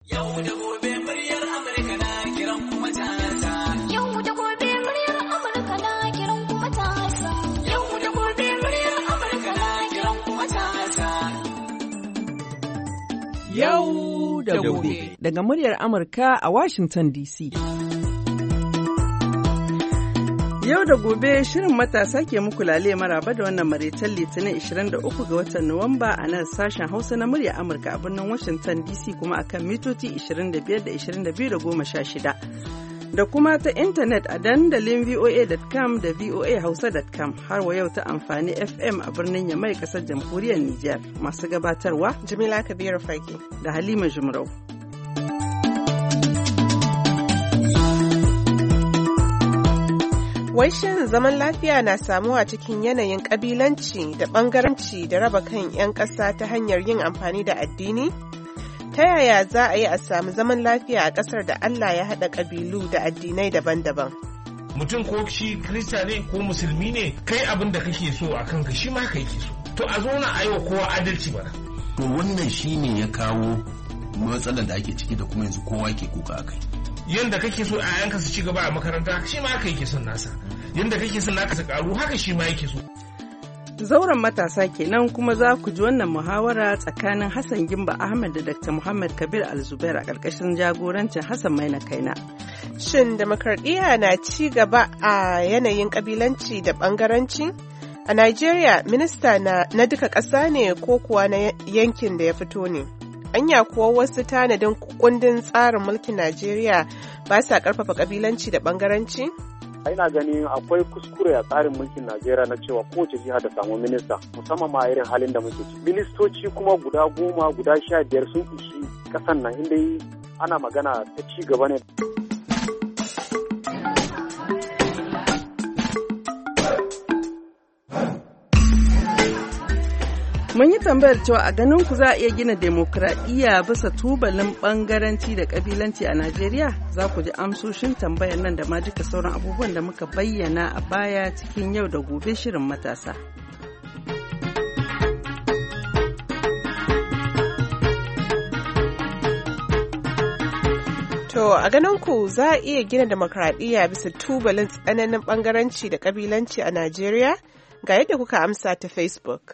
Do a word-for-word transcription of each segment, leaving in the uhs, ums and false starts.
Yau da gobe muryar Amurka na kiran kuma matasa. Yau da gobe muryar Amurka na kiran kuma matasa. Yau da gobe muryar Amurka na kiran kuma matasa. Yau da gobe. Daga muryar Amurka a Washington D C. Yau da gobe shirin matasa ke muku lale maraba da wannan maraicen litinin ishirin da uku ga watan Nuwamba a nan sashen Hausa na murya Amurka a birnin Washington D C kuma akan mitoci ishirin da biyar da ishirin da biyu da goma sha shida. Da kuma ta intanet a dandalin V O A dot com da V O A Hausa dot com har wa yau ta amfani F M a birnin Yamai kasar jamhuriyar Nijar. Masu gabatarwa Jamila Kabiru Fage da Halima Jumrau. Wai shin zaman lafiya na samuwa cikin yanayin ƙabilanci da ɓangaranci da raba kan 'yan ƙasa ta hanyar yin amfani da addini? Ta yaya za a yi a samu zaman lafiya a ƙasar da Allah ya haɗa ƙabilu da addinai daban-daban? Mutum ko shi Kirista ne ko Musulmi ne, kai abin da kake so a kanka shi ma kai ke so. To a zo na ayo kowa adalci bana. To wannan shi ne ya kawo matsalar da ake ciki da kuma yanzu kowa ke kuka a kai. Yanda kake so a yanka su ci gaba a makaranta shi ma haka yake son nasa. Yanda kake son naka su karu haka shi ma yake so. Zauren matasa kenan kuma za ku ji wannan muhawara tsakanin Hassan Gimba Ahmed da Dakta Muhammad Kabir Al-Zubair a ƙarƙashin jagorancin Hassan Maina Kaina. Shin demokradiyya na ci gaba a yanayin ƙabilanci da ɓangaranci? A Najeriya, minista na, na duka ƙasa ne ko kuwa na yankin da ya fito ne? Anya kuwa wasu tanadin kundin tsarin mulkin Najeriya ba sa ƙarfafa ƙabilanci da ɓangaranci? Ina ganin akwai kuskure a tsarin mulkin Najeriya na cewa kowace jiha da samu minista, musamman ma irin halin da muke ciki. Ministoci kuma guda goma guda sha biyar sun ishi ƙasan nan inda ana magana ta ci gaba ne. Mun yi tambayar cewa a ganin ku za a iya gina demokradiyya bisa tubalin bangaranci da kabilanci a Najeriya? Za ku ji amsoshin tambayar nan da ma duka sauran abubuwan da muka bayyana a baya cikin yau da gobe shirin matasa. To a ganin ku za a iya gina demokradiyya bisa tubalin tsananin bangaranci da kabilanci a Najeriya? Ga yadda kuka amsa ta Facebook.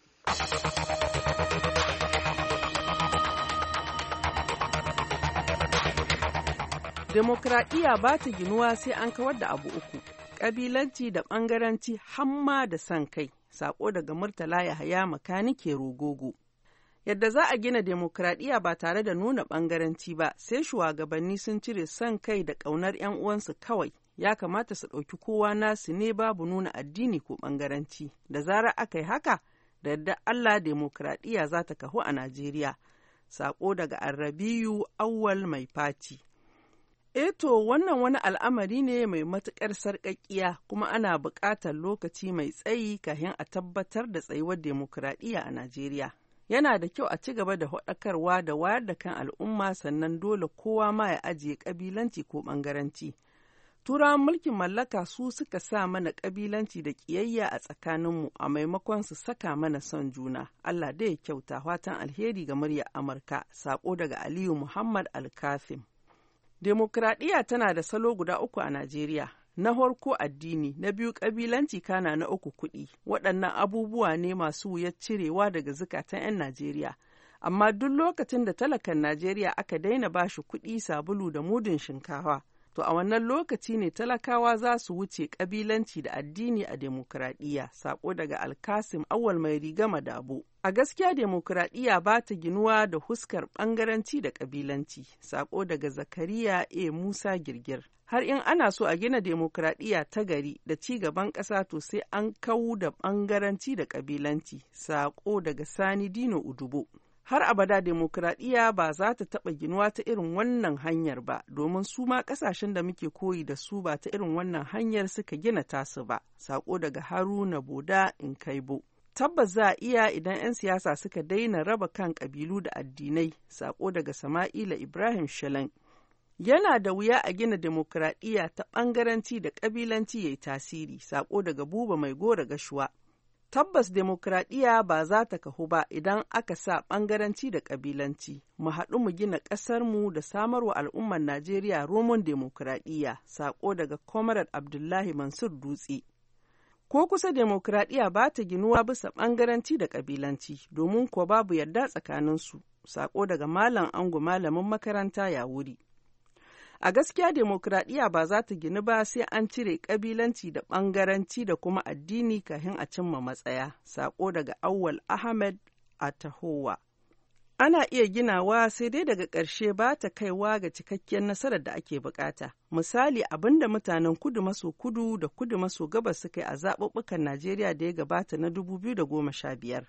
Demokradiyya ba ta ginuwa sai an kawar da abu uku, ƙabilanci da ɓangaranci hamma da son kai, saƙo daga Murtala Yahaya Makanike Rogogo. Yadda za a gina demokradiyya ba tare da nuna ɓangaranci ba, sai shugabanni sun cire son kai da ƙaunar 'yan uwansu kawai. Ya kamata su ɗauki kowa nasu ne babu nuna addini ko ɓangaranci. Da zarar aka yi haka, da yadda Allah demokradiyya za ta kahu a Najeriya. Saƙo daga Arrabiyu Awwal Mai Fati. Eto wannan wani al'amari ne mai matuƙar sarƙaƙiya kuma ana buƙatar lokaci mai tsayi kafin a tabbatar da tsayuwar demokradiyya a Najeriya. Yana da kyau a ci gaba da haɗakarwa da wayar da kan al'umma sannan dole kowa ma ya ajiye ƙabilanci ko ɓangaranci. Turawan mulkin mallaka su suka sa mana ƙabilanci da ƙiyayya a tsakaninmu a maimakon su saka mana son juna. Allah dai ya kyauta fatan alheri ga muryar Amurka. Sako daga Aliyu Muhammad Alkafim. Demokradiyya tana da salo guda uku a Najeriya. Na farko addini, na biyu ƙabilanci, kana na uku kuɗi. Waɗannan abubuwa ne masu wuyar cirewa daga zukatan 'yan Najeriya. Amma duk lokacin da talakan Najeriya aka daina bashi kuɗi, sabulu da mudun shinkafa, to a wannan lokaci ne talakawa za su wuce ƙabilanci da addini a demokuraɗiyya. Sako daga Alkasim Awwal Mai Riga Madabo. A gaskiya demokuraɗiyya ba ta ginuwa da huskar ɓangaranci da ƙabilanci. Sako daga Zakariya A. Musa Girgir. Har in ana so a gina demokuraɗiyya ta gari da ci gaban ƙasa to sai an kawu da ɓangaranci da ƙabilanci. Sako daga Sani Dino Udubo. Har abada demokuraɗiyya ba za ta taɓa ginuwa ta irin wannan hanyar ba, domin su ma ƙasashen da muke koyi da su ba ta irin wannan hanyar suka gina tasu ba. Sako daga Haruna Boda in Kaibo. Tabbas za a iya idan 'yan siyasa suka daina raba kan ƙabilu da addinai. Sako daga Sama'ila Ibrahim Shalan. Yana da wuya a gina demokuraɗiyya ta ɓangaranci da ƙabilanci ya yi tasiri. Sako daga Buba Mai Gora Gashuwa. Tabbas demokradiyya ba za ta kahu ba idan aka sa ɓangaranci da ƙabilanci. Mu haɗu mu gina ƙasarmu da samarwa al'ummar Najeriya romon demokradiyya. Saƙo daga Comrade Abdullahi Mansur Dutse. Ko kusa demokradiyya ba ta ginuwa bisa ɓangaranci da ƙabilanci, domin kuwa babu yarda tsakaninsu. Saƙo daga Malam Ango malamin makaranta ya wuri. A gaskiya demokradiyya ba za ta ginu ba sai an cire ƙabilanci da ɓangaranci da kuma addini kafin a cimma matsaya. Saƙo daga Awwal Ahmed a Tahowa. Ana iya ginawa sai dai daga ƙarshe ba ta kaiwa ga cikakkiyar nasarar da ake bukata. Misali abin da mutanen kudu maso kudu da kudu maso gabas suka yi a zaɓuɓɓukan Najeriya da ya gabata na dubu biyu da goma sha biyar.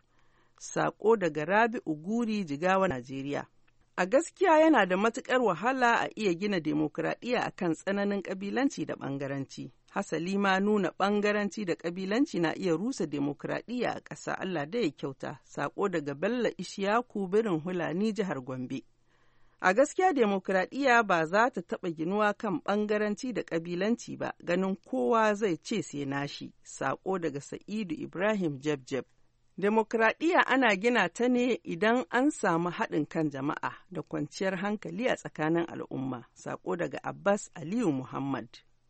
Saƙo daga Rabi'u Guri Jigawa, Najeriya. A gaskiya yana da matuƙar wahala a iya gina demokuraɗiyya a kan tsananin ƙabilanci da ɓangaranci. Hasali ma nuna ɓangaranci da ƙabilanci na iya rusa demokuraɗiyya a ƙasa. Allah da ya kyauta. Saƙo daga Bello Ishiyaku Birin Hulani, jihar Gombe. A gaskiya demokuraɗiyya ba za ta taɓa ginuwa kan ɓangaranci da ƙabilanci ba, ganin kowa zai ce sai nashi. Saƙo daga Sa'idu Ibrahim Jabjab. Demokradiyya ana gina ta ne idan an samu haɗin kan jama'a da kwanciyar hankali a tsakanin al'umma. Saƙo daga Abbas Aliyu Muhammad.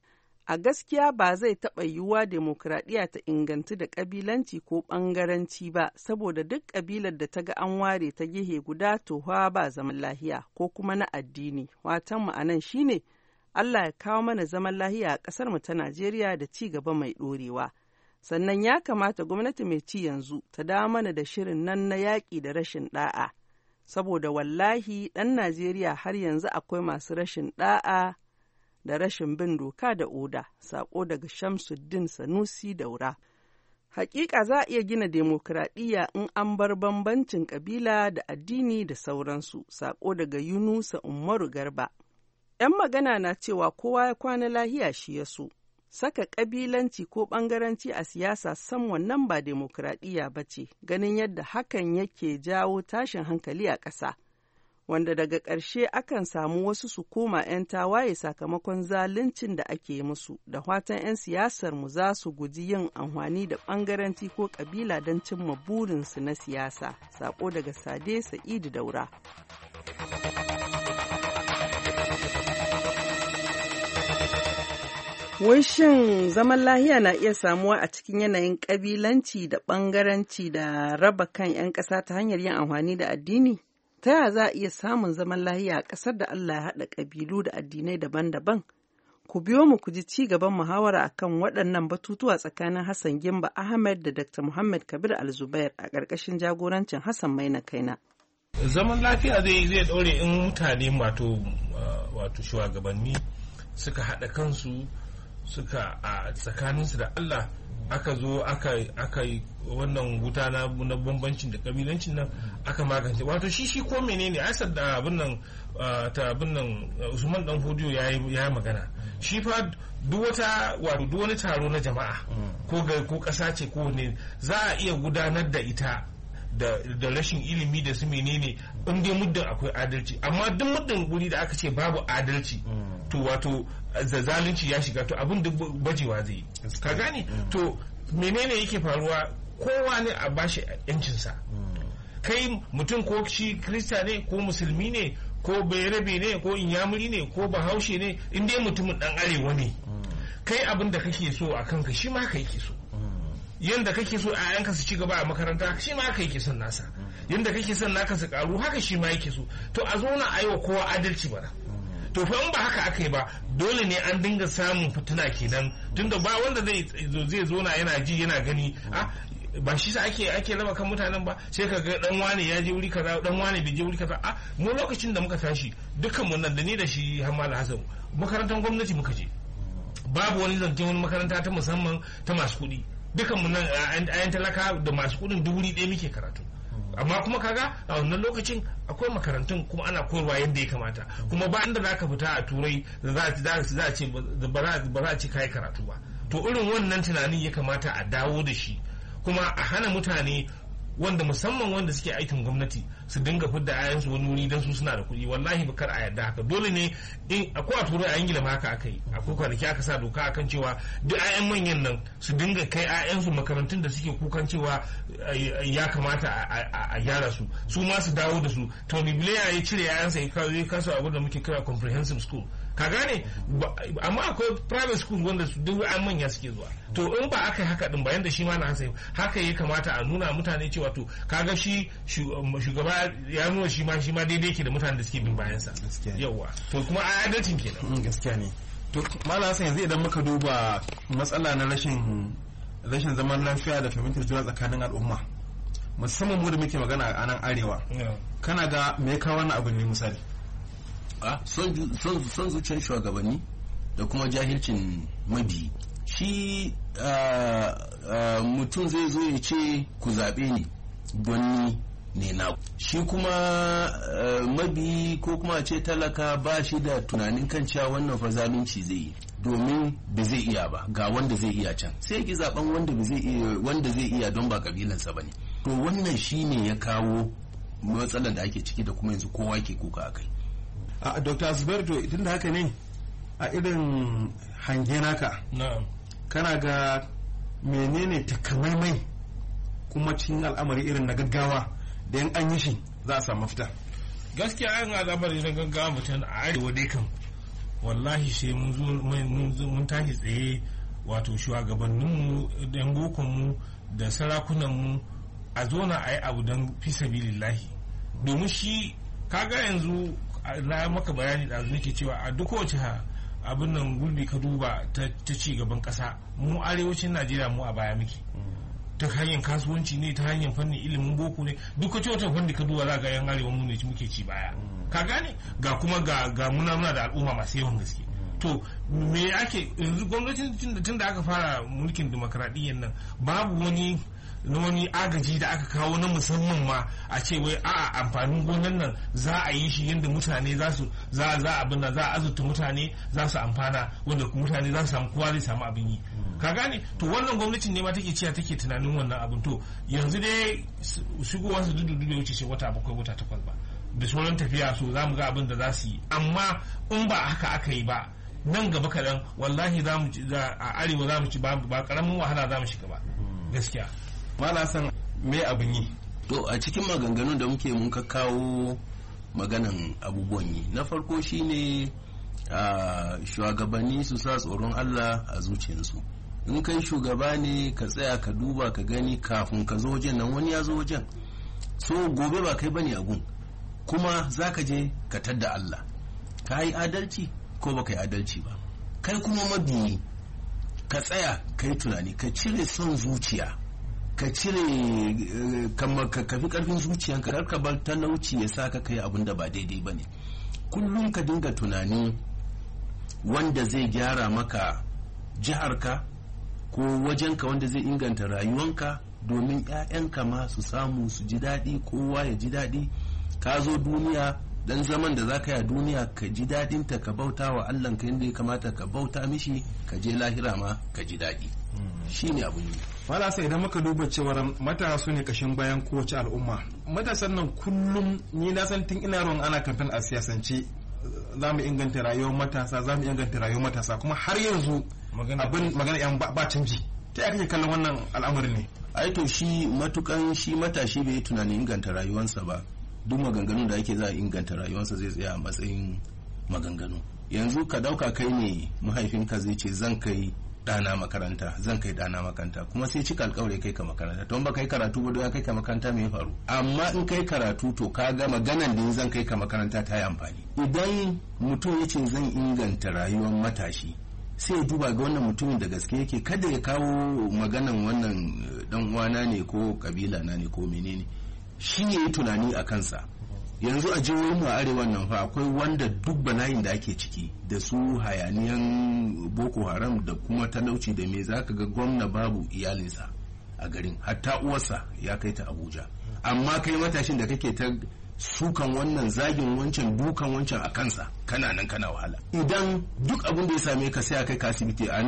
A gaskiya ba zai taɓa yiwuwa demokradiyya ta ingantu da ƙabilanci ko ɓangaranci ba, saboda duk ƙabilar da ta ga an ware ta gehe guda tohuwa ba zaman lahiya ko kuma na addini. Watan mu anan shine Allah ya kawo mana zaman lahiya a ƙasar mu ta Najeriya da ci gaba mai ɗorewa. Sannan ya kamata gwamnati mai ci yanzu ta dawo mana da shirin nan na yaƙi da rashin ɗa'a, saboda wallahi ɗan Najeriya har yanzu akwai masu rashin ɗa'a da rashin bin doka da oda. Saƙo daga Shamsuddin Sanusi Daura. Hakika za a iya gina demokradiyya in an bar bambancin ƙabila da addini da sauransu. Saƙo daga Yunusa Umaru Garba. ‘Yan magana na cewa kowa ya kwana lahiya shi ya so. Saka ƙabilanci ko ɓangaranci a siyasa sam wannan ba demokradiyya ba ce, ganin yadda hakan yake jawo tashin hankali a ƙasa, wanda daga ƙarshe akan samu wasu su koma ‘yan tawaye sakamakon zaluncin da ake musu, da fatan ‘yan siyasar mu za su guji yin amfani da ɓangaranci ko ƙabila don cimma burinsu na siyasa. Saƙo daga Sade Sa'idu Daura. Wai shin zaman lahiya na iya samuwa a cikin yanayin ƙabilanci da ɓangaranci da raba kan 'yan ƙasa ta hanyar yin amfani da addini? Ta yaya za a iya samun zaman lahiya a ƙasar da Allah ya haɗa ƙabilu da addinai daban-daban? Ku biyo mu ku ji ci gaban muhawara akan waɗannan batutuwa tsakanin Hassan Gimba Ahmed da Dakta Muhammad Kabir Al-Zubair a ƙarƙashin jagorancin Hassan Maina Kaina. Zaman lafiya zai zai ɗore in mutane wato wato shugabanni suka haɗa kansu, suka a tsakaninsu da Allah aka zo aka aka yi wannan wuta na na bambancin da kabilancin nan aka magance. Wato shi shi ko menene asar da abin nan ta abin nan Usman Dan Fodiyo yayi ya magana, shi fa duk wata wato duk wani taro na jama'a ko ga ko kasa ce ko ne za a iya gudanar da ita da da rashin ilimi da su menene in dai muddin akwai adalci, amma duk muddin guri da aka ce babu adalci to wato da zalunci ya shiga to abin da bajewa zai yi, ka gane. To menene yake faruwa, kowa ne a bashi yancinsa. Kai mutum ko shi Kirista ne ko musulmi ne ko bayarabe ne ko inyamuri ne ko bahaushe ne, in dai mutumin dan arewa ne, kai abin da kake so a kanka shi ma ka yake so. Yanda kake so a yanka su ci gaba a makaranta shi ma haka yake son nasa, yanda kake son naka su karu haka shi ma yake so. To a zo na aiwa kowa adalci bara. To fa in ba haka aka yi ba dole ne an dinga samun fitina kenan, tunda ba wanda zai zai zo na yana ji yana gani a ba shi sa ake ake raba kan mutanen ba, sai ka ga dan wane ya je wuri kaza dan wane bai je wuri kaza. A mu lokacin da muka tashi dukkan mu nan da ni da shi Hamala Hassan makarantar gwamnati muka je, babu wani zancen wani makaranta ta musamman ta masu kuɗi, dukkan mu nan ayan talaka da masu kuɗin duk wuri ɗaya muke karatu. Amma kuma kaga a wannan lokacin akwai makarantun kuma ana koyarwa yadda ya kamata, kuma ba inda zaka fita a turai za a ce ba za a ce kai karatu ba. To irin wannan tunanin ya kamata a dawo da shi, kuma a hana mutane wanda musamman wanda suke aikin gwamnati su dinga fidda ayansu wani wuri don su suna da kuɗi, wallahi bakar a yarda haka. Dole ne in akwai a turai a Ingila ma haka aka yi, akwai kwanaki aka sa doka akan cewa duk ayan manyan nan su dinga kai ayansu makarantun da suke kukan cewa ya kamata a gyara su, su ma su dawo da su. Tony Blair ya cire ayansa ya kasu abin da muke kira comprehensive school, ka gane. Amma akwai private school wanda su duk an manya suke zuwa. To in ba aka yi haka din ba, yanda shi ma na hasa haka ya kamata a nuna mutane cewa to kaga shi shugaba ya nuna shi ma shi ma daidai yake da mutanen da suke bin bayansa. Yawwa, to kuma adalcin kenan. Gaskiya ne. To Malam Hassan, yanzu idan muka duba matsala na rashin rashin zaman lafiya da fahimtar juna tsakanin al'umma, musamman mu da muke magana a nan arewa, kana ga me ya kawo wannan abu ne misali? son zuciyar shugabanni da kuma jahilcin mabi. Shi mutum zai zo ya ce ku zaɓe ni don ni ne na, shi kuma mabi ko kuma ce talaka ba shi da tunanin kan cewa wannan fa zalunci zai yi, domin ba zai iya ba, ga wanda zai iya can, sai ki zaben wanda wanda zai iya don ba kabilansa bane. To wannan shine ya kawo matsalar da ake ciki da kuma yanzu kowa ke kuka akai. a Doctor Asberto, tun da haka ne a irin hange naka, kana ga menene takamaimai kuma cikin al'amari irin na gaggawa da yan an yi shi za a samu mafita? Gaskiya an al'amari na gaggawa mutum a arewa dai kan wallahi sai mun tashi tsaye, wato shugabanninmu yan bokonmu da sarakunanmu a zona a yi abu don fi sabilillahi. Domin shi kaga yanzu na maka bayani da zuke cewa a duk wace abin nan gurbi ka duba ta ci gaban kasa, mu arewacin Najeriya mu a baya muke, ta hanyar kasuwanci ne, ta hanyar fannin ilimin boko ne, duk wata wata fanni ka duba za ga yan arewa mu ne muke ci baya, ka gane. Ga kuma ga ga muna muna da al'umma masu yawan gaske. To me ake yanzu gwamnatin tun da aka fara mulkin demokradiyyar nan babu wani na wani agaji da aka kawo na musamman ma a ce wai a'a amfanin gonan nan za a yi shi yadda mutane za su za za abin da za a azurta mutane za su amfana, wanda mutane za su samu, kowa zai samu abin yi, ka gane. To wannan gwamnatin ne ma take cewa take tunanin wannan abin. To yanzu dai shigowar su dudu dudu wuce ce wata bakwai wata takwas ba da sauran tafiya, so za mu ga abin da za su yi. Amma in ba haka aka yi ba, nan gaba kaɗan wallahi za mu a arewa za mu ci ba karamin wahala za mu shiga ba gaskiya. Malam Hassan, me abin yi? To a cikin maganganun da muke mun ka kawo maganan abubuwan yi, na farko shine a shugabanni su sa tsoron Allah a zuciyarsu. In kai shugaba ne ka tsaya ka duba ka gani kafin ka zo wajen nan wani ya zo wajen, so gobe ba kai bane a gun, kuma za ka je ka tadda Allah, ka yi adalci ko ba ka yi adalci ba. Kai kuma mabiyi ka tsaya ka yi tunani, ka cire son zuciya, ka cire ka fi karfin zuciyanka, kar ka bar talauci ya sa ka kai abin da ba daidai ba ne. Kullum ka dinga tunani wanda zai gyara maka jiharka ko wajenka, wanda zai inganta rayuwanka, domin 'ya'yanka ma su samu su ji daɗi, kowa ya ji daɗi. Ka zo duniya, dan zaman da za ka yi a duniya ka ji daɗinta, ka bauta wa Allah ka yadda ya kamata ka bauta mishi, ka je lahira ma ka ji daɗi. Shi ne abin yi. Malasa, idan muka duba cewar matasa su ne kashin bayan kowace al'umma, matasan nan kullum ni na san tun ina ruwan ana kamfen a siyasance za mu inganta rayuwar matasa, za mu inganta rayuwar matasa, kuma har yanzu abin magana yan ba canji. Ta yaya kake kallon wannan al'amarin ne? Ai to shi matukan shi matashi bai tunanin inganta rayuwarsa ba, duk maganganun da ake za a inganta rayuwarsa zai tsaya a matsayin maganganu. Yanzu ka dauka kai ne mahaifinka zai ce zan kai dana makaranta, zan kai dana makaranta, kuma sai cika alƙawari kai ka makaranta. To ba kai karatu ba ya kai ka makaranta me ya faru? Amma in kai karatu to ka ga maganan da zan kai ka makaranta ta yi amfani. Idan mutum ya ce zan inganta rayuwar matashi, sai ya duba ga wannan mutumin da gaske yake, kada ya kawo maganan wannan dan uwana ne ko kabila na ne ko menene, shi ya yi tunani a kansa. Yanzu a jihohin mu a arewa nan fa akwai wanda duk bala'in da ake ciki da su hayaniyan Boko Haram da kuma talauci da me, zaka ga gwamna babu iyalinsa a garin, hatta uwarsa ya kai ta Abuja. Amma kai matashin da kake ta sukan wannan zagin wancan dukan wancan a kansa kana nan kana wahala idan duk abin da ya same ka sai a kai ka asibiti a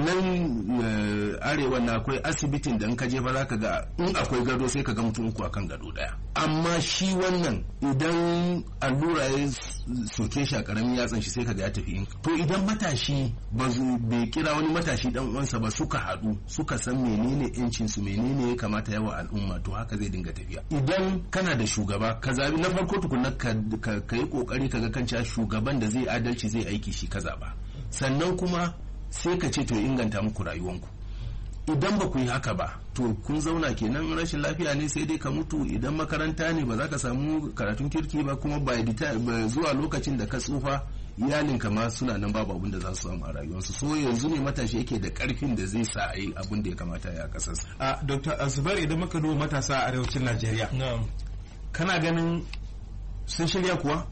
nan arewa na akwai asibitin da in ka je ba za ka ga in akwai gado sai ka ga mutum uku akan gado daya amma shi wannan idan allura ya soke shi a karamin yatsan shi sai ka ga ya tafi in to idan matashi ba bai kira wani matashi dan uwansa ba suka haɗu suka san menene yancin su menene ya kamata yawa al'umma to haka zai dinga tafiya idan kana da shugaba ka zabi na farko tukunna ka yi kokari ka ga kan cewa shugaban da zai adalci zai aiki shi ka zaba sannan kuma sai ka ce to inganta muku rayuwanku idan ba ku yi haka ba to kun zauna kenan rashin lafiya ne sai dai ka mutu idan makaranta ne ba za ka samu karatun kirki ba kuma ba zuwa lokacin da ka tsufa iyalinka ma suna nan babu abin da za su samu a rayuwarsu so yanzu ne matashi yake da karfin da zai sa a yi abin da ya kamata ya kasarsa. a dr azubair idan muka duba matasa a arewacin najeriya kana ganin sun shirya kuwa?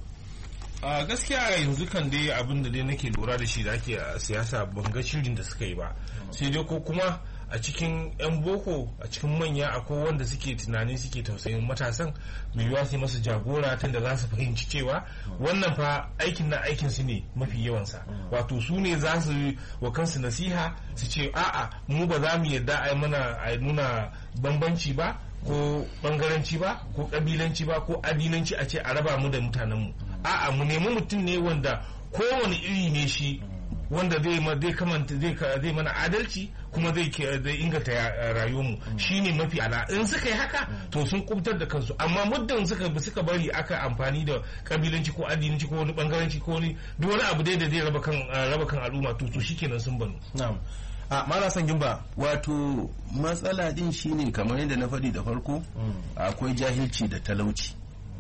a gaskiya yanzu kan dai abin da dai nake lura da shi da ake a siyasa ban ga shirin da suka yi ba sai dai ko kuma a cikin yan boko a cikin manya akwai wanda suke tunani suke tausayin matasan mai yiwuwa su masu jagora tun da za su fahimci cewa wannan fa aikin na aikin su ne mafi yawansa wato su ne za su wa kansu nasiha su ce a'a mu ba za mu yarda a mana a nuna bambanci ba ko bangaranci ba ko kabilanci ba ko addinanci a ce a raba mu da mutanenmu a'a mu nemi mutum ne wanda kowane iri ne shi wanda zai zai kamanta zai zai mana adalci kuma zai zai inganta rayuwarmu shine mafi ala in suka yi haka to sun kubutar da kansu amma muddin suka suka bari aka amfani da kabilanci ko addinanci ko wani bangaranci ko wani duk wani abu dai da zai raba kan raba kan al'umma to to shikenan sun banu na'am a mara san gimba wato matsala din shine kamar yadda na faɗi da farko akwai jahilci da talauci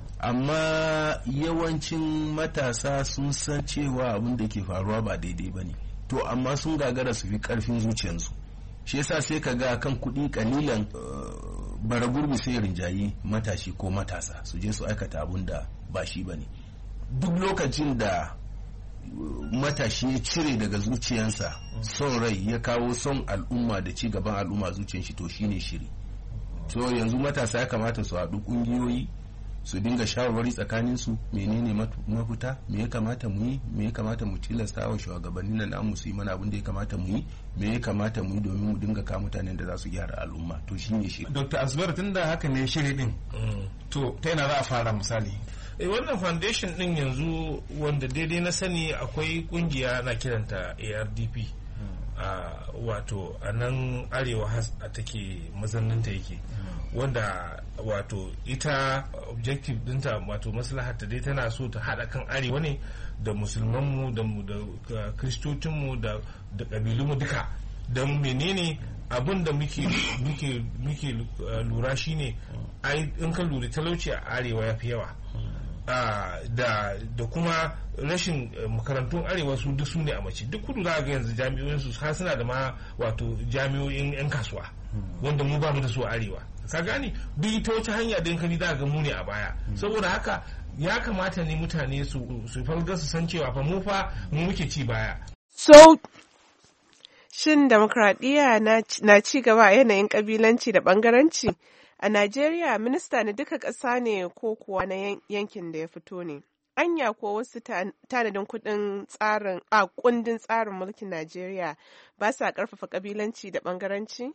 amma yawancin matasa sun san cewa abin da ke faruwa ba daidai ba ne to amma sun gagara su fi karfin zuciyarsu shi yasa sai ka ga kan kuɗi kalilan bara gurbi sai rinjayi matashi ko matasa su je su aikata abin da ba shi ba ne duk lokacin da matashi ya cire daga zuciyarsa son rai ya kawo son al'umma da ci gaban al'umma zuciyar shi to shine shiri to yanzu matasa ya kamata su haɗu ƙungiyoyi su dinga shawarwari tsakanin su menene mafita me ya kamata mu yi me ya kamata mu tilasta wa shugabannin nan namu su yi mana abin da ya kamata mu yi me ya kamata mu yi domin mu dinga ka mutanen da za su gyara al'umma to shine shi Dr. Asbar tunda haka ne shiri din to ta yana za a fara misali eh wannan foundation din yanzu wanda daidai na sani akwai kungiya na kiranta A R D P a wato a nan arewa a take mazanninta yake wanda wato ita objective dinta wato maslahata dai tana so ta hada kan arewa ne da musulmanmu da da kristocinmu da da kabilunmu duka don menene abin da muke muke muke lura shine ai in ka lura talauci a arewa yafi yawa da da kuma rashin makarantun arewa su duk su ne a mace duk kudu za ga yanzu jami'o'in su har suna da ma wato jami'o'in yan kasuwa wanda mu ba mu da su a arewa ka gani duk ta wace hanya da yankani za ga mu ne a baya saboda haka ya kamata ne mutane su su farga su san cewa fa mu fa mu muke ci baya so shin demokradiyya na ci gaba a yanayin kabilanci da bangaranci a Najeriya minista na duka ƙasa ne ko kuwa na yankin da ya fito ne anya ko wasu tanadin kudin tsarin a kundin tsarin mulkin Najeriya ba sa karfafa kabilanci da bangaranci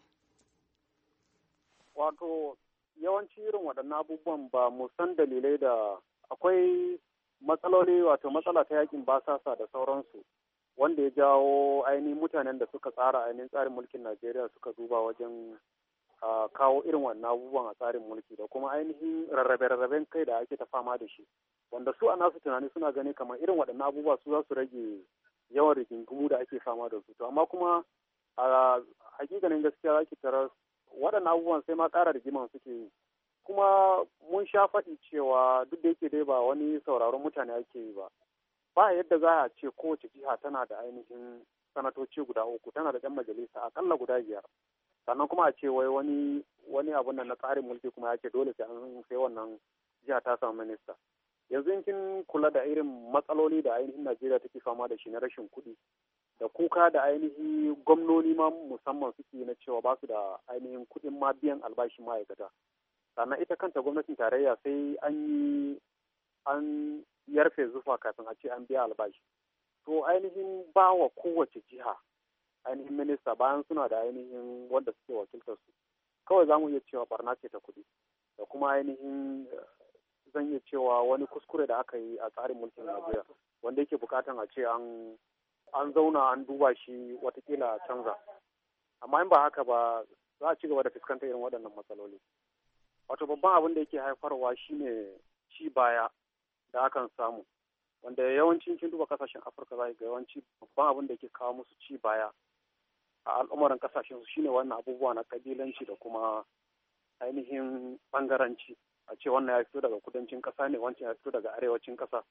wato yawanci irin waɗannan abubuwan ba mu san dalilai da akwai matsaloli wato matsala ta yakin basasa da sauransu wanda ya jawo ainihin mutanen da suka tsara ainihin tsarin mulkin Najeriya suka duba wajen kawo irin wannan abubuwan a tsarin mulki da kuma ainihin rarrabe-rarraben kai da ake ta fama da shi wanda su a nasu tunani suna gani kamar irin waɗannan abubuwa su za su rage yawan rigingimu da ake fama da su to amma kuma a hakikanin gaskiya za ki tarar waɗannan abubuwan sai ma ƙara rigiman suke yi kuma mun sha faɗi cewa duk da yake dai ba wani sauraron mutane ake yi ba ba yadda za a ce kowace jiha tana da ainihin sanatoci guda uku tana da ɗan majalisa akalla guda biyar sannan kuma a ce wai wani wani abun nan na tsarin mulki kuma yake dole sai an sai wannan jiha ta samu minista yanzu in kin kula da irin matsaloli da ainihin Najeriya take fama da shi na rashin kuɗi da kuka da ainihin gwamnoni ma musamman suke na cewa ba su da ainihin kuɗin ma biyan albashin ma'aikata sannan ita kanta gwamnatin tarayya sai an yi an yarfe zufa kafin a ce an biya albashi. To ainihin ba wa kowace jiha ainihin minista bayan suna da ainihin wanda suke wakiltar su. Kawai za mu iya cewa barna ce ta kuɗi da kuma ainihin zan iya cewa wani kuskure da aka yi a tsarin mulkin Najeriya wanda yake bukatan a ce an an zauna an duba shi watakila a canza. Amma in ba haka ba za a ci gaba da fuskantar irin waɗannan matsaloli. Wato babban abin da yake haifarwa shine ci baya da akan samu wanda yawancin kin duba kasashen Afirka za ga yawanci babban abin da yake kawo musu ci baya a al'umuran kasashen su shine wannan abubuwa na kabilanci da kuma ainihin bangaranci. A ce wannan ya fito daga kudancin kasa ne, wancan ya fito daga arewacin kasa.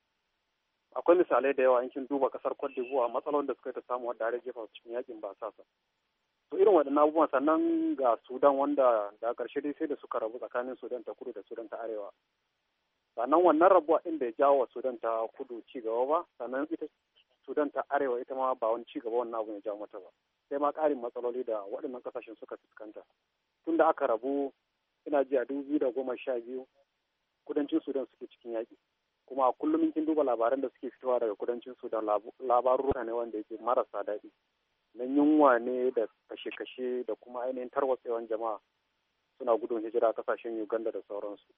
Akwai misalai da yawa in kin duba kasar Cote d'Ivoire matsalolin da suka ta samu wadda har jefa cikin yakin basasa. To irin waɗannan abubuwan sannan ga Sudan wanda da ƙarshe dai sai da suka rabu tsakanin Sudan ta kudu da Sudan ta arewa. Sannan wannan rabuwa ɗin da ya jawo wa Sudan ta kudu ci gaba ba, sannan ita Sudan ta arewa ita ma ba wani ci gaba wannan abu ya jawo mata ba. Sai ma ƙarin matsaloli da waɗannan ƙasashen suka fuskanta. Tun da aka rabu ina ji a dubu biyu da goma sha biyu kudancin Sudan suke cikin yaƙi. Kuma kullum kin duba labaran da suke fitowa daga kudancin Sudan labaruka ne wanda yake marasa daɗi. Na yunwa ne da kashe-kashe da kuma ainihin tarwatsewan jama'a suna gudun hijira kasashen Uganda da sauransu.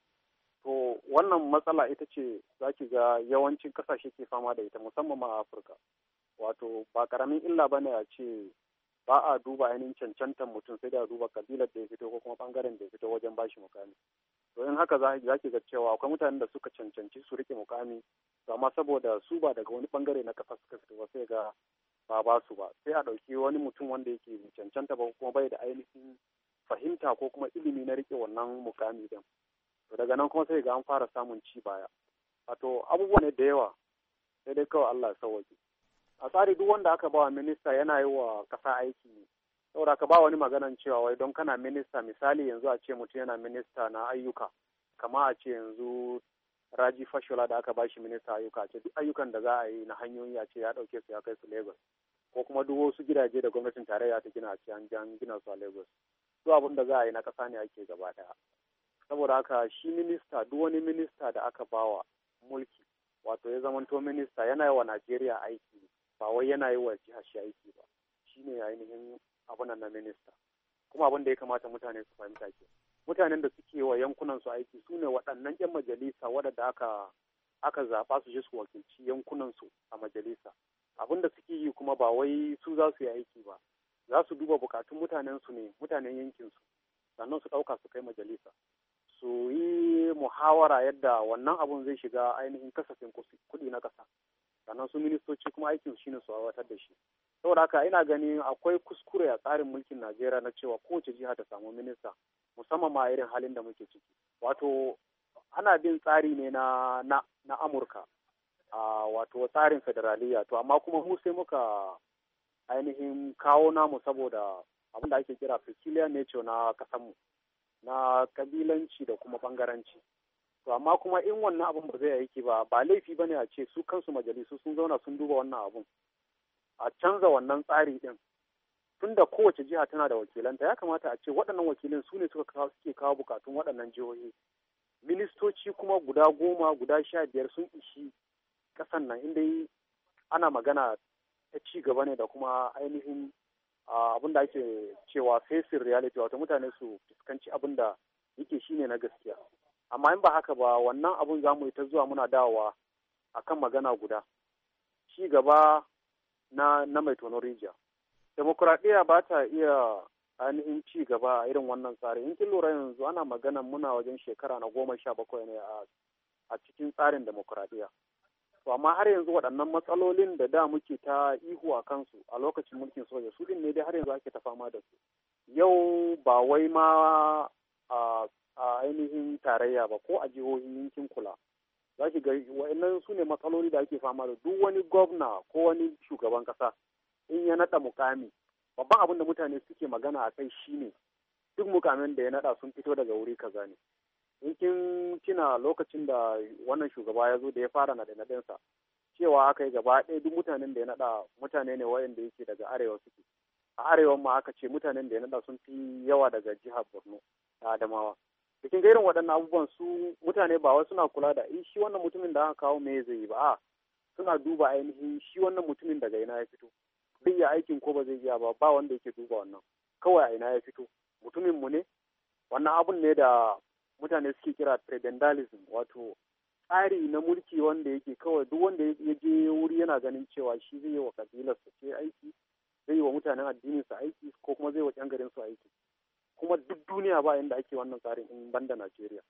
To wannan matsala ita ce za ki ga yawancin kasashe ke fama da ita musamman ma a Afirka. Wato ba karamin illa bane a ce ba a duba ainihin cancantar mutum sai da duba kabilar da ya fito ko kuma bangaren da ya fito wajen bashi mukami. To in haka za ki ga cewa akwai mutanen da suka cancanci su rike mukami amma saboda su ba daga wani bangare na kasa suka fito ba sai ga ba ba su ba sai a ɗauki wani mutum wanda yake cancanta ba kuma bai da ainihin fahimta ko kuma ilimi na rike wannan mukami din. To daga nan kuma sai ga an fara samun ci baya. Wato abubuwa ne da yawa sai dai kawai Allah ya sauwaƙe. A tsari duk wanda aka bawa minista yana yi wa ƙasa aiki ne. Saboda ka ba wani maganan cewa wai don kana minista misali yanzu a ce mutum yana minista na ayyuka kama a ce yanzu Raji Fashola da aka bashi minista ayyuka ce duk ayyukan da za a yi na hanyoyi a ce ya ɗauke su ya kai su Lagos ko kuma duk wasu gidaje da gwamnatin tarayya ta gina a ce an gina su a Lagos. Duk abin da za a yi na ƙasa ne ake gaba ɗaya. Saboda haka shi minista duk wani minista da aka bawa mulki wato ya zamanto minista yana yi wa Najeriya aiki ba wai yana yi wa jihar shi aiki ba. Shi ne ainihin abin na minista. Kuma abin da ya kamata mutane su fahimta ke. Mutanen da suke wa yankunan su aiki su ne waɗannan 'yan majalisa waɗanda aka aka zaɓa su je su wakilci yankunan su a majalisa. Abin da suke yi kuma ba wai su za su yi aiki ba. Za su duba bukatun mutanen su ne, mutanen yankin su. Sannan su ɗauka su kai majalisa. Su yi muhawara yadda wannan abun zai shiga ainihin kasafin kuɗi na ƙasa. Sannan su ministoci kuma aikin shi ne su aiwatar da shi. Saboda haka ina ganin akwai kuskure a tsarin mulkin Najeriya na cewa kowace jiha ta samu minista musamman ma irin halin da muke ciki. Wato ana bin tsari ne na na, na Amurka a wato tsarin federaliya to amma kuma mu sai muka ainihin kawo namu saboda abin da ake kira peculiar nature na kasanmu na kabilanci da kuma bangaranci. To amma kuma in wannan abun ba zai aiki ba ba laifi bane a ce su kansu majalisu sun zauna sun duba wannan abun a canza wannan tsari din tunda kowace jiha tana da wakilanta ya kamata a ce waɗannan wakilin su ne suka kawo suke kawo bukatun waɗannan jihohi ministoci kuma guda goma guda sha biyar sun ishi ƙasan nan inda ana magana ta ci gaba ne da kuma ainihin abin da ake cewa facing reality wato mutane su fuskanci abin da yake shine na gaskiya amma in ba haka ba wannan abun za mu yi ta zuwa muna dawowa akan magana guda ci gaba na na mai tono rijiya demokuraɗiyya ba ta iya ainihin ci gaba a irin wannan tsari in kin lura yanzu ana magana muna wajen shekara na goma sha bakwai ne a cikin tsarin demokuraɗiyya to amma har yanzu waɗannan matsalolin da da muke ta ihu a kansu a lokacin mulkin soja su din ne dai har yanzu ake ta fama da su yau ba wai ma a ainihin tarayya ba ko a jihohin yankin kula za ki ga wa'annan su ne matsaloli da ake fama da duk wani gwamna ko wani shugaban kasa in ya naɗa mukami babban abin da mutane suke magana a kai shine duk mukamin da ya naɗa sun fito daga wuri kaza ne in kin kina lokacin da wannan shugaba ya zo da ya fara naɗe naɗensa cewa aka yi gaba ɗaya duk mutanen da ya naɗa mutane ne wayanda yake daga arewa suke a arewa ma aka ce mutanen da ya naɗa sun fi yawa daga jihar Borno da Adamawa da kin ga irin waɗannan abubuwan su mutane ba wai suna kula da shi wannan mutumin da aka kawo me zai yi ba a suna duba ainihin shi wannan mutumin daga ina ya fito zai iya aikin ko ba zai iya ba ba wanda yake duba wannan kawai a ina ya fito mutumin mu ne wannan abun ne da mutane suke kira prebendalism wato tsari na mulki wanda yake kawai duk wanda ya je wuri yana ganin cewa shi zai yi wa kabilarsa ce aiki zai yi wa mutanen addininsa aiki ko kuma zai wa ƴan garinsu aiki kuma duk duniya ba inda ake wannan tsarin in banda Najeriya.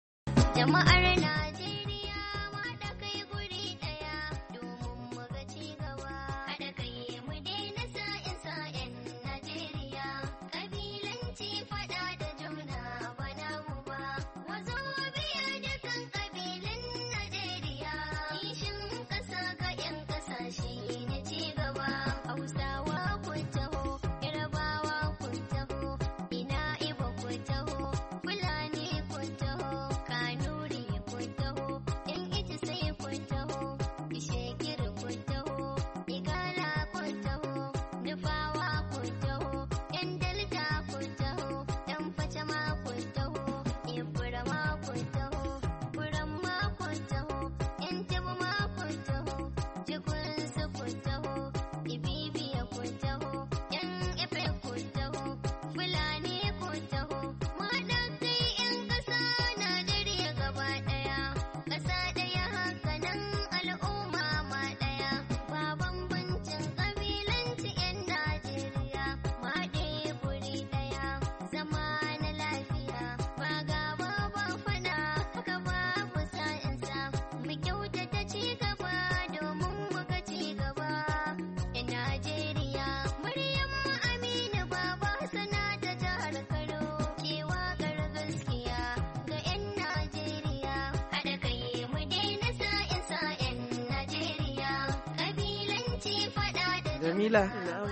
Jama'ar Najeriya haɗa kai guri ɗaya domin mu ga ci gaba. Haɗa kai mu daina sa'in sa'in Najeriya. Ƙabilanci faɗa da juna ba namu ba. Wazo biya da kan ƙabilun Najeriya. Kishin ƙasa ga 'yan ƙasa shi ne ci gaba. Hausawa kun taho, Yarabawa kun taho, ina Ibo kun taho, Fulani kun taho, Kanuri kun taho, ‘yan ita sai kun taho, Ishekiri kun taho, Igala kun taho, Nufawa kun taho, ‘yan Delta kun taho, ‘yan Facama kun taho, Ibrama kun taho, Buramma kun taho, ‘yan Tibu ma kun taho, Jikunsu kun taho, Ibibiya kun taho, ‘yan Efe kun taho, Fulani kun taho, mahaɗa kai ‘yan ƙasa Najeriya gaba ɗaya, ƙasa ɗaya haka nan al'umma ma ɗaya, ba bambancin ƙabilanci ‘yan Najeriya, mahaɗe guri ɗaya, zama na lafiya, ba gaba ba faɗa, haka babu sa'insa, mu kyautata ci gaba domin mu ga ci gaba. ‘Yan Najeriya, Maryam Aminu Baba sana ta jihar Kano, ke waƙar gaskiya ga ‘yan Najeriya, haɗa kai mu daina sa'in sa'in Najeriya, ƙabilanci faɗa da Jamila,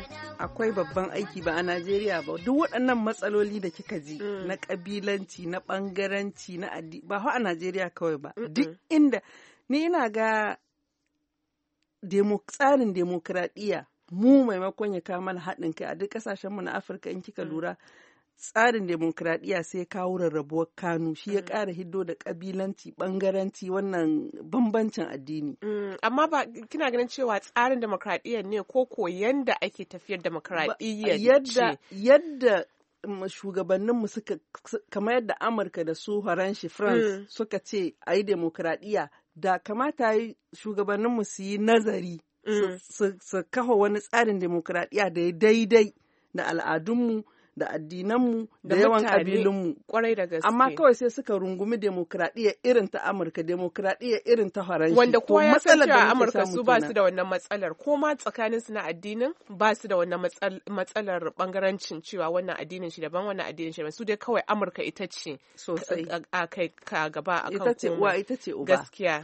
akwai babban aiki ba a Najeriya ba. Duk waɗannan matsaloli da kika ji na ƙabilanci, na ɓangaranci, na addini ba a Najeriya kawai ba. Duk inda ni ina ga demo, tsarin demokradiyya mu maimakon ya kawo mana haɗin kai a duk ƙasashenmu na Afirka in kika lura tsarin demokradiyya sai kawo rarrabuwar kanu shi ya ƙara hiddo da ƙabilanci ɓangaranci wannan bambancin addini. Mm, amma ba kina ganin cewa tsarin demokradiyyar ne ko ko yanda ake tafiyar demokradiyyar yadda ce? yadda um, shugabanninmu suka su- kamar yadda Amurka da su Faranshi France suka ce a yi demokradiyya da kamata yi shugabanninmu su yi nazari su- su su kafa wani tsarin demokradiyya da ya daidai da al'adunmu da addinanmu da yawan mutane, ƙabilunmu. kwarai da gaske. Amma kawai sai suka rungumi demokradiyya irin ta Amurka, demokradiyya irin ta Faranshi. wanda kowa ya san matsalar da cewa muke Amurka samu su ba su kenan. da wannan matsalar ko ma tsakanin su na addinin ba su da wannan matsal- matsalar bangarancin cewa wannan addinin shi daban wannan addinin shi daban su dai kawai Amurka ita ce Sosai. a- a kai ka gaba akan Ita ce komai. uwa, ita ce uba. gaskiya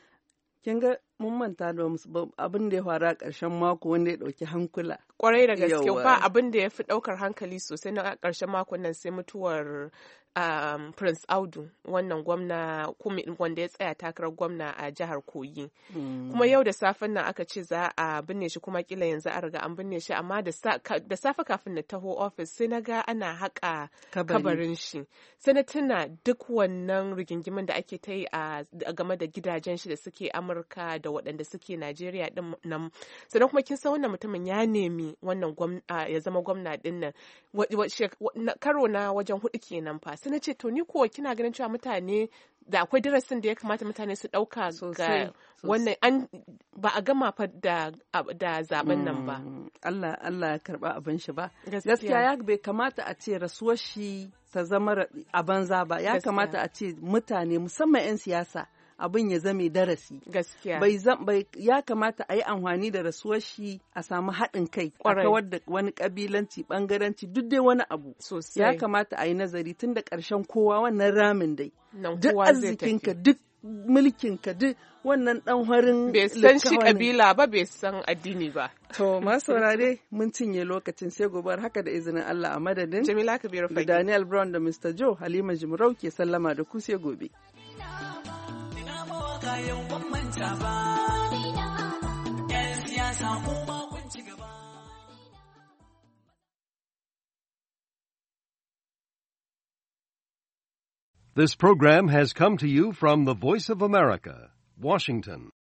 Kin ga mun manta da wasu bab- abin da ya faru a ƙarshen mako wanda ya ɗauki hankula. kwarai da gaske Yawwa. ba abin da ya fi ɗaukar hankali sosai na ƙarshen makon nan sai mutuwar um, Prince Audu wannan gwamna kuma wanda ya tsaya takarar gwamna a jihar Kogi. Kuma yau da safen nan aka ce za a binne shi kuma kila yanzu a riga an binne shi amma da sa- ka- da safe kafin na taho ofis sai na ga ana haƙa Kabari. kabarin shi. Sai na tuna duk wannan rigingimin da ake ta yi a a game da gidajen shi da suke Amurka da waɗanda suke Najeriya din nan. Sannan kuma kin san wannan mutumin ya nemi wannan gwam- a, ya zama gwamna din nan wa- wa- shek- wa- na- karo na wajen hudu kenan fa. Sai na ce to ni kuwa kina ganin cewa mutane da akwai darasin da ya kamata mutane su ɗauka Sosai, ga sosai. wannan an ba a gama fa da da zaben nan ba. Mm, Allah Allah ya karba abin shi ba. Gaskiya. Gaskiya ya bai kamata a ce rasuwar shi ta zama ra- a banza ba. Ya Gaskiya. kamata a ce mutane musamman 'yan siyasa abin ya zame darasi. Gaskiya. Bai zam- bai ya kamata a yi amfani da rasuwar shi a samu haɗin kai a Kwarai. kawar da wani kabilanci bangaranci duk dai wani abu. Sosai. Ya kamata a yi nazari tun da ƙarshen kowa wannan ramin dai. Nan Duk kowa zai arzikinka tafi. duk mulkinka duk wannan ɗan harin bai san shi likkafanin. kabila ba bai san addini ba. To masu saurare mun cinye lokacin sai gobar haka da izinin Allah a madadin Jamila Kabiru da Fage. Daniel Brown da mister Joe Halima Jimrau ke sallama da ku sai gobe. Ina mawaka yau ban manta ba, 'yan siyasa kuma kun ci gaba. This program has come to you from the Voice of America, Washington.